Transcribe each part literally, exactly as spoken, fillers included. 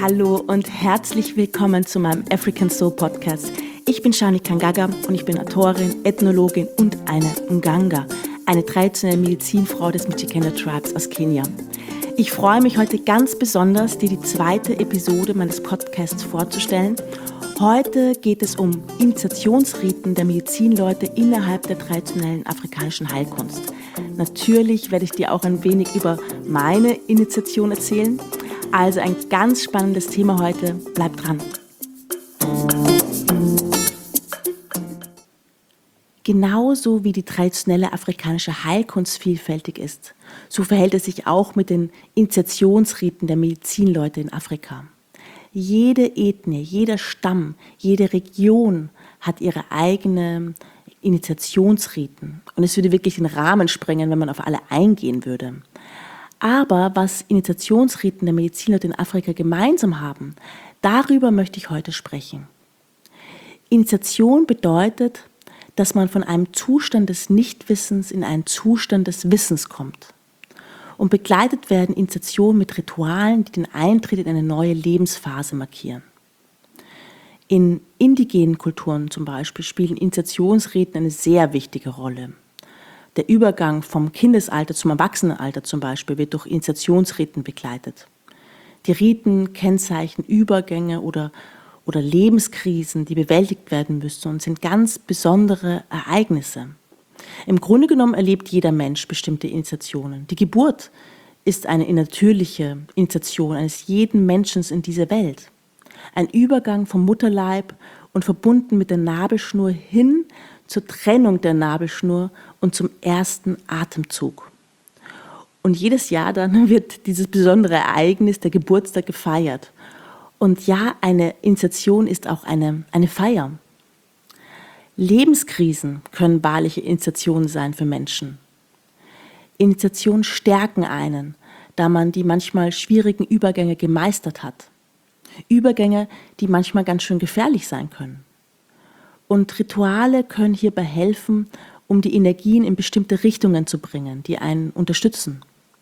Hallo und herzlich willkommen zu meinem African Soul Podcast. Ich bin Shani Kangaga und ich bin Autorin, Ethnologin und eine Mganga, eine traditionelle Medizinfrau des Mijikenda Tribes aus Kenia. Ich freue mich heute ganz besonders, dir die zweite Episode meines Podcasts vorzustellen. Heute geht es um Initiationsriten der Medizinleute innerhalb der traditionellen afrikanischen Heilkunst. Natürlich werde ich dir auch ein wenig über meine Initiation erzählen. Also ein ganz spannendes Thema heute. Bleib dran. Genauso wie die traditionelle afrikanische Heilkunst vielfältig ist, so verhält es sich auch mit den Initiationsriten der Medizinleute in Afrika. Jede Ethnie, jeder Stamm, jede Region hat ihre eigenen Initiationsriten. Und es würde wirklich den Rahmen sprengen, wenn man auf alle eingehen würde. Aber was Initiationsriten der Medizinleute in Afrika gemeinsam haben, darüber möchte ich heute sprechen. Initiation bedeutet, dass man von einem Zustand des Nichtwissens in einen Zustand des Wissens kommt. Und begleitet werden Initiationen mit Ritualen, die den Eintritt in eine neue Lebensphase markieren. In indigenen Kulturen zum Beispiel spielen Initiationsriten eine sehr wichtige Rolle. Der Übergang vom Kindesalter zum Erwachsenenalter zum Beispiel wird durch Initiationsriten begleitet. Die Riten kennzeichnen Übergänge oder, oder Lebenskrisen, die bewältigt werden müssen und sind ganz besondere Ereignisse. Im Grunde genommen erlebt jeder Mensch bestimmte Initiationen. Die Geburt ist eine natürliche Initiation eines jeden Menschen in dieser Welt. Ein Übergang vom Mutterleib und verbunden mit der Nabelschnur hin zur Trennung der Nabelschnur und zum ersten Atemzug. Und jedes Jahr dann wird dieses besondere Ereignis, der Geburtstag, gefeiert. Und ja, eine Initiation ist auch eine, eine Feier. Lebenskrisen können wahrliche Initiationen sein für Menschen. Initiationen stärken einen, da man die manchmal schwierigen Übergänge gemeistert hat. Übergänge, die manchmal ganz schön gefährlich sein können. Und Rituale können hierbei helfen, um die Energien in bestimmte Richtungen zu bringen, die einen unterstützen.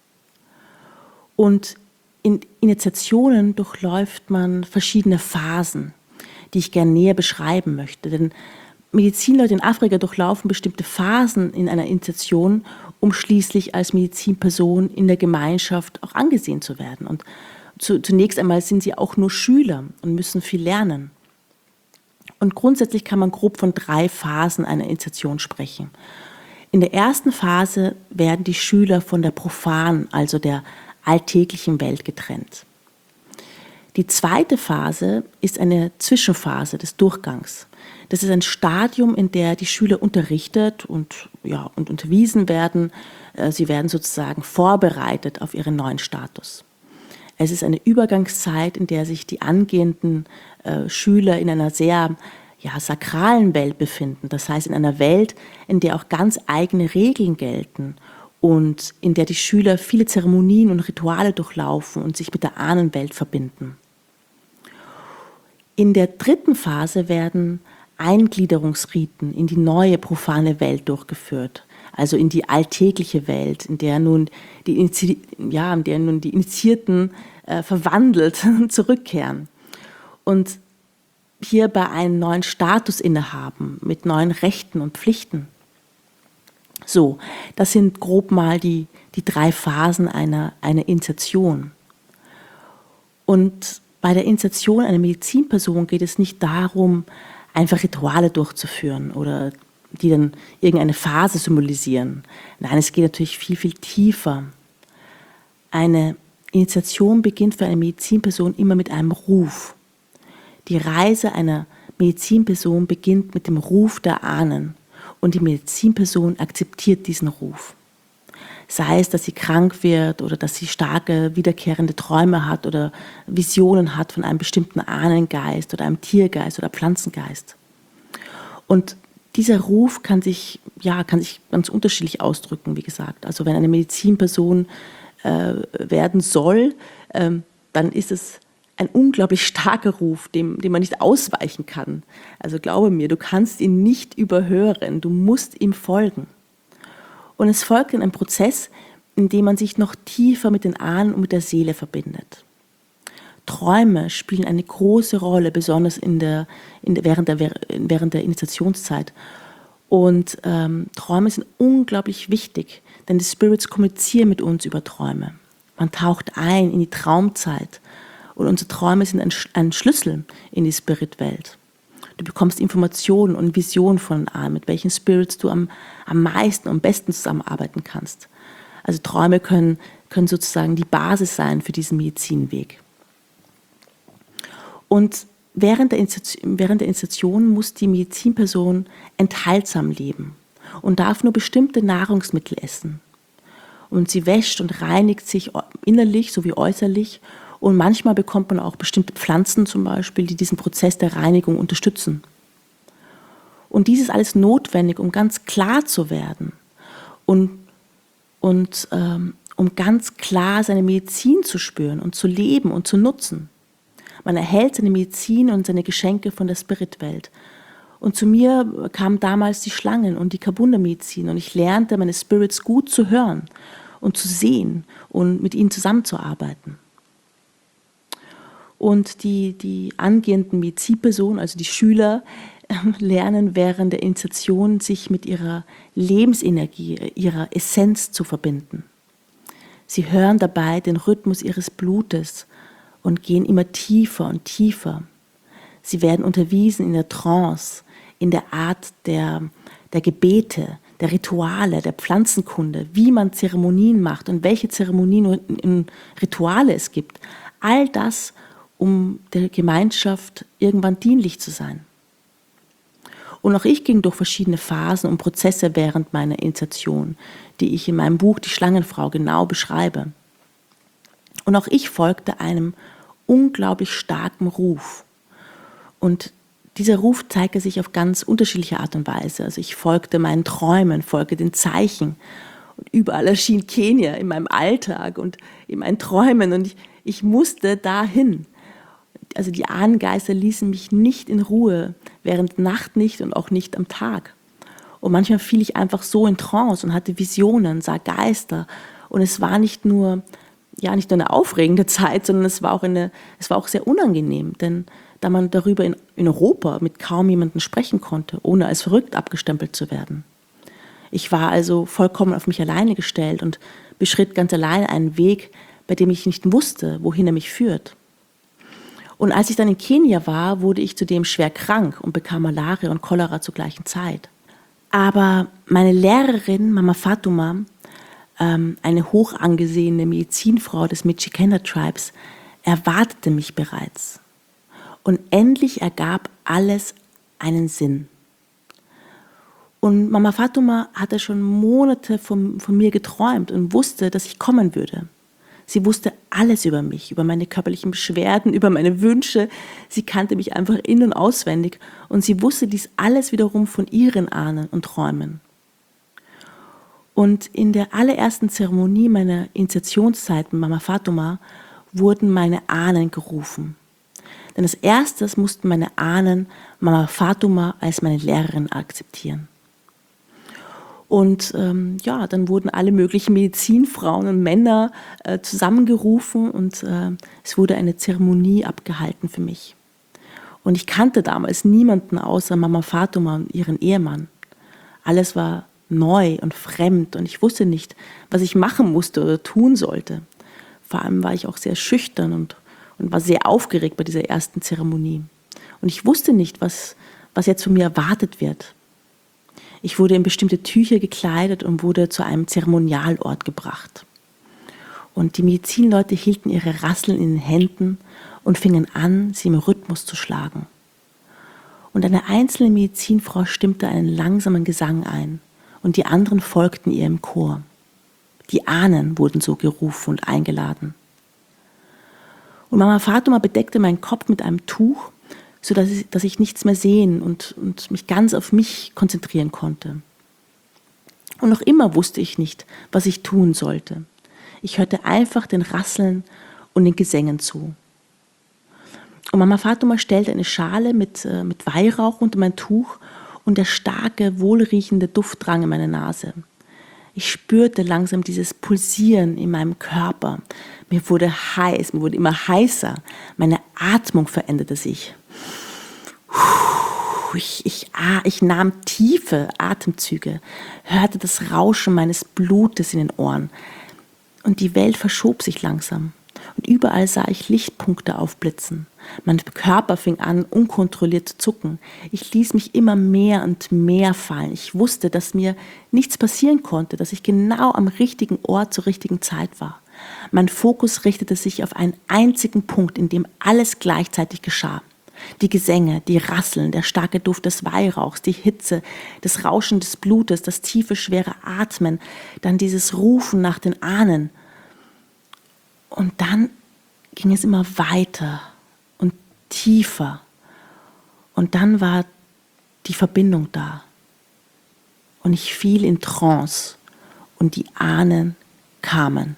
Und in Initiationen durchläuft man verschiedene Phasen, die ich gerne näher beschreiben möchte. Denn Medizinleute in Afrika durchlaufen bestimmte Phasen in einer Initiation, um schließlich als Medizinperson in der Gemeinschaft auch angesehen zu werden. Und zu, zunächst einmal sind sie auch nur Schüler und müssen viel lernen. Und grundsätzlich kann man grob von drei Phasen einer Initiation sprechen. In der ersten Phase werden die Schüler von der profanen, also der alltäglichen Welt getrennt. Die zweite Phase ist eine Zwischenphase des Durchgangs. Das ist ein Stadium, in der die Schüler unterrichtet und, ja, und unterwiesen werden. Sie werden sozusagen vorbereitet auf ihren neuen Status. Es ist eine Übergangszeit, in der sich die angehenden äh, Schüler in einer sehr ja, sakralen Welt befinden. Das heißt, in einer Welt, in der auch ganz eigene Regeln gelten und in der die Schüler viele Zeremonien und Rituale durchlaufen und sich mit der Ahnenwelt verbinden. In der dritten Phase werden Eingliederungsriten in die neue profane Welt durchgeführt. Also in die alltägliche Welt, in der nun die, Inizi- ja, in der nun die Initiierten äh, verwandelt zurückkehren und hierbei einen neuen Status innehaben mit neuen Rechten und Pflichten. So, das sind grob mal die, die drei Phasen einer, einer Initiation. Und bei der Initiation einer Medizinperson geht es nicht darum, einfach Rituale durchzuführen oder die dann irgendeine Phase symbolisieren. Nein, es geht natürlich viel, viel tiefer. Eine Initiation beginnt für eine Medizinperson immer mit einem Ruf. Die Reise einer Medizinperson beginnt mit dem Ruf der Ahnen und die Medizinperson akzeptiert diesen Ruf. Sei es, dass sie krank wird oder dass sie starke, wiederkehrende Träume hat oder Visionen hat von einem bestimmten Ahnengeist oder einem Tiergeist oder Pflanzengeist. Und dieser Ruf kann sich, ja, kann sich ganz unterschiedlich ausdrücken, wie gesagt. Also wenn eine Medizinperson äh, werden soll, ähm, dann ist es ein unglaublich starker Ruf, dem, dem man nicht ausweichen kann. Also glaube mir, du kannst ihn nicht überhören, du musst ihm folgen. Und es folgt dann ein Prozess, in dem man sich noch tiefer mit den Ahnen und mit der Seele verbindet. Träume spielen eine große Rolle, besonders in der, in der, während, der, während der Initiationszeit. Und ähm, Träume sind unglaublich wichtig, denn die Spirits kommunizieren mit uns über Träume. Man taucht ein in die Traumzeit und unsere Träume sind ein, ein Schlüssel in die Spiritwelt. Du bekommst Informationen und Visionen von an, mit welchen Spirits du am, am meisten und am besten zusammenarbeiten kannst. Also Träume können, können sozusagen die Basis sein für diesen Medizinweg. Und während der, während der Initiation muss die Medizinperson enthaltsam leben und darf nur bestimmte Nahrungsmittel essen. Und sie wäscht und reinigt sich innerlich sowie äußerlich. Und manchmal bekommt man auch bestimmte Pflanzen zum Beispiel, die diesen Prozess der Reinigung unterstützen. Und dies ist alles notwendig, um ganz klar zu werden und, und ähm, um ganz klar seine Medizin zu spüren und zu leben und zu nutzen. Man erhält seine Medizin und seine Geschenke von der Spiritwelt. Und zu mir kamen damals die Schlangen und die Kabunda-Medizin und ich lernte, meine Spirits gut zu hören und zu sehen und mit ihnen zusammenzuarbeiten. Und die, die angehenden Medizinpersonen, also die Schüler, lernen während der Initiation, sich mit ihrer Lebensenergie, ihrer Essenz zu verbinden. Sie hören dabei den Rhythmus ihres Blutes und gehen immer tiefer und tiefer. Sie werden unterwiesen in der Trance, in der Art der, der Gebete, der Rituale, der Pflanzenkunde, wie man Zeremonien macht und welche Zeremonien und Rituale es gibt. All das, um der Gemeinschaft irgendwann dienlich zu sein. Und auch ich ging durch verschiedene Phasen und Prozesse während meiner Initiation, die ich in meinem Buch Die Schlangenfrau genau beschreibe. Und auch ich folgte einem unglaublich starken Ruf. Und dieser Ruf zeigte sich auf ganz unterschiedliche Art und Weise. Also ich folgte meinen Träumen, folgte den Zeichen. Und überall erschien Kenia in meinem Alltag und in meinen Träumen. Und ich, ich musste dahin. Also die Ahnengeister ließen mich nicht in Ruhe, während der Nacht nicht und auch nicht am Tag. Und manchmal fiel ich einfach so in Trance und hatte Visionen, sah Geister. Und es war nicht nur, ja, nicht nur eine aufregende Zeit, sondern es war auch, eine, es war auch sehr unangenehm. Denn da man darüber in, in Europa mit kaum jemandem sprechen konnte, ohne als verrückt abgestempelt zu werden. Ich war also vollkommen auf mich alleine gestellt und beschritt ganz allein einen Weg, bei dem ich nicht wusste, wohin er mich führt. Und als ich dann in Kenia war, wurde ich zudem schwer krank und bekam Malaria und Cholera zur gleichen Zeit. Aber meine Lehrerin, Mama Fatuma, ähm, eine hoch angesehene Medizinfrau des Michikenda Tribes, erwartete mich bereits. Und endlich ergab alles einen Sinn. Und Mama Fatuma hatte schon Monate von, von mir geträumt und wusste, dass ich kommen würde. Sie wusste alles über mich, über meine körperlichen Beschwerden, über meine Wünsche. Sie kannte mich einfach in- und auswendig und sie wusste dies alles wiederum von ihren Ahnen und Träumen. Und in der allerersten Zeremonie meiner Initiationszeit mit Mama Fatuma wurden meine Ahnen gerufen. Denn als erstes mussten meine Ahnen Mama Fatuma als meine Lehrerin akzeptieren. Und ähm, ja, dann wurden alle möglichen Medizinfrauen und Männer äh, zusammengerufen und äh, es wurde eine Zeremonie abgehalten für mich. Und ich kannte damals niemanden außer Mama Fatuma und ihren Ehemann. Alles war neu und fremd und ich wusste nicht, was ich machen musste oder tun sollte. Vor allem war ich auch sehr schüchtern und, und war sehr aufgeregt bei dieser ersten Zeremonie. Und ich wusste nicht, was, was jetzt von mir erwartet wird. Ich wurde in bestimmte Tücher gekleidet und wurde zu einem Zeremonialort gebracht. Und die Medizinleute hielten ihre Rasseln in den Händen und fingen an, sie im Rhythmus zu schlagen. Und eine einzelne Medizinfrau stimmte einen langsamen Gesang ein und die anderen folgten ihr im Chor. Die Ahnen wurden so gerufen und eingeladen. Und Mama Fatuma bedeckte meinen Kopf mit einem Tuch, sodass ich, dass ich nichts mehr sehen und, und mich ganz auf mich konzentrieren konnte. Und noch immer wusste ich nicht, was ich tun sollte. Ich hörte einfach den Rasseln und den Gesängen zu. Und Mama Fatuma stellte eine Schale mit, äh, mit Weihrauch unter mein Tuch und der starke, wohlriechende Duft drang in meine Nase. Ich spürte langsam dieses Pulsieren in meinem Körper. Mir wurde heiß, mir wurde immer heißer. Meine Atmung veränderte sich. Ich, ich, ich nahm tiefe Atemzüge, hörte das Rauschen meines Blutes in den Ohren. Und die Welt verschob sich langsam. Und überall sah ich Lichtpunkte aufblitzen. Mein Körper fing an, unkontrolliert zu zucken. Ich ließ mich immer mehr und mehr fallen. Ich wusste, dass mir nichts passieren konnte, dass ich genau am richtigen Ort zur richtigen Zeit war. Mein Fokus richtete sich auf einen einzigen Punkt, in dem alles gleichzeitig geschah. Die Gesänge, die Rasseln, der starke Duft des Weihrauchs, die Hitze, das Rauschen des Blutes, das tiefe, schwere Atmen, dann dieses Rufen nach den Ahnen. Und dann ging es immer weiter und tiefer. Und dann war die Verbindung da. Und ich fiel in Trance und die Ahnen kamen.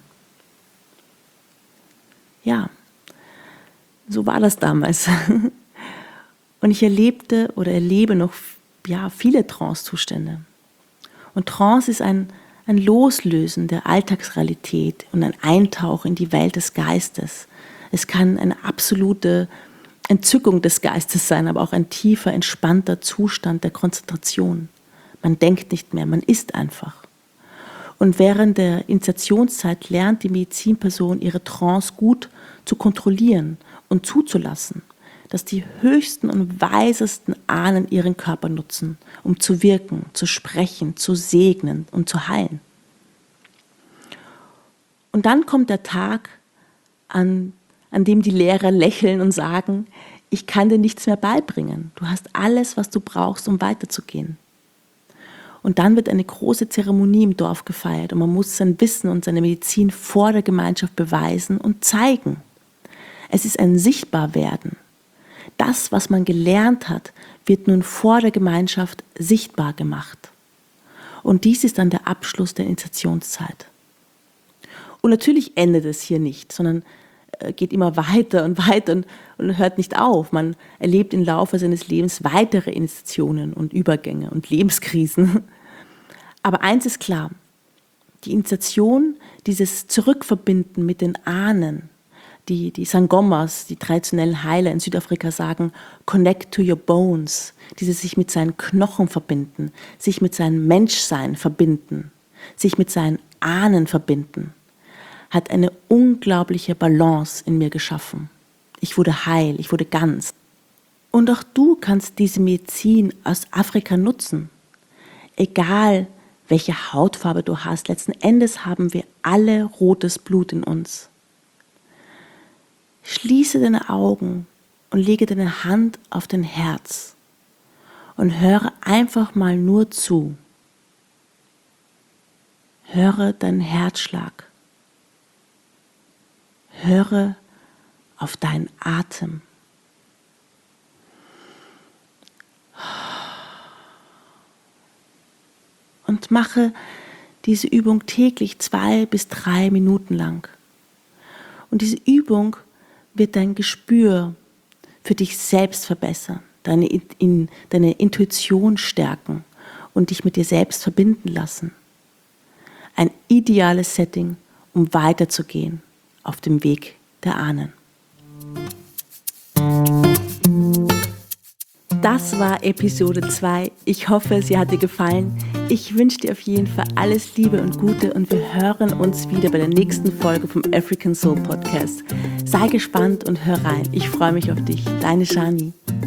Ja, so war das damals. Und ich erlebte oder erlebe noch ja, viele Trance-Zustände. Und Trance ist ein, ein Loslösen der Alltagsrealität und ein Eintauchen in die Welt des Geistes. Es kann eine absolute Entzückung des Geistes sein, aber auch ein tiefer, entspannter Zustand der Konzentration. Man denkt nicht mehr, man ist einfach. Und während der Initiationszeit lernt die Medizinperson ihre Trance gut zu kontrollieren und zuzulassen, dass die höchsten und weisesten Ahnen ihren Körper nutzen, um zu wirken, zu sprechen, zu segnen und zu heilen. Und dann kommt der Tag, an, an dem die Lehrer lächeln und sagen, ich kann dir nichts mehr beibringen. Du hast alles, was du brauchst, um weiterzugehen. Und dann wird eine große Zeremonie im Dorf gefeiert und man muss sein Wissen und seine Medizin vor der Gemeinschaft beweisen und zeigen. Es ist ein Sichtbarwerden. Das, was man gelernt hat, wird nun vor der Gemeinschaft sichtbar gemacht. Und dies ist dann der Abschluss der Initiationszeit. Und natürlich endet es hier nicht, sondern geht immer weiter und weiter und, und hört nicht auf. Man erlebt im Laufe seines Lebens weitere Initiationen und Übergänge und Lebenskrisen. Aber eins ist klar, die Initiation, dieses Zurückverbinden mit den Ahnen, die, die Sangomas, die traditionellen Heiler in Südafrika sagen, connect to your bones, dieses sich mit seinen Knochen verbinden, sich mit seinem Menschsein verbinden, sich mit seinen Ahnen verbinden, hat eine unglaubliche Balance in mir geschaffen. Ich wurde heil, ich wurde ganz. Und auch du kannst diese Medizin aus Afrika nutzen. Egal, welche Hautfarbe du hast, letzten Endes haben wir alle rotes Blut in uns. Schließe deine Augen und lege deine Hand auf dein Herz und höre einfach mal nur zu. Höre deinen Herzschlag. Höre auf deinen Atem. Und mache diese Übung täglich zwei bis drei Minuten lang. Und diese Übung wird dein Gespür für dich selbst verbessern, deine, in, deine Intuition stärken und dich mit dir selbst verbinden lassen. Ein ideales Setting, um weiterzugehen auf dem Weg der Ahnen. Das war Episode zwei. Ich hoffe, sie hat dir gefallen. Ich wünsche dir auf jeden Fall alles Liebe und Gute und wir hören uns wieder bei der nächsten Folge vom African Soul Podcast. Sei gespannt und hör rein. Ich freue mich auf dich. Deine Shani.